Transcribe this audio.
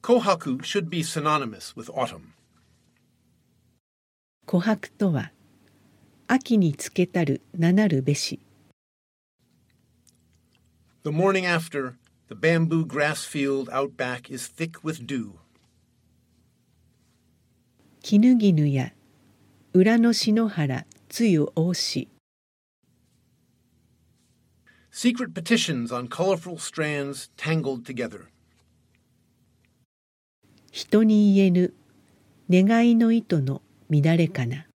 Kohaku should be synonymous with autumn. 琥珀とは、秋につけたる名なるべし。 The morning after, the bamboo grass field out back is thick with dew. 絹絹や裏の篠原つゆ多し。 Secret petitions on colorful strands tangled together. 人に言えぬ願いの糸の乱れかな。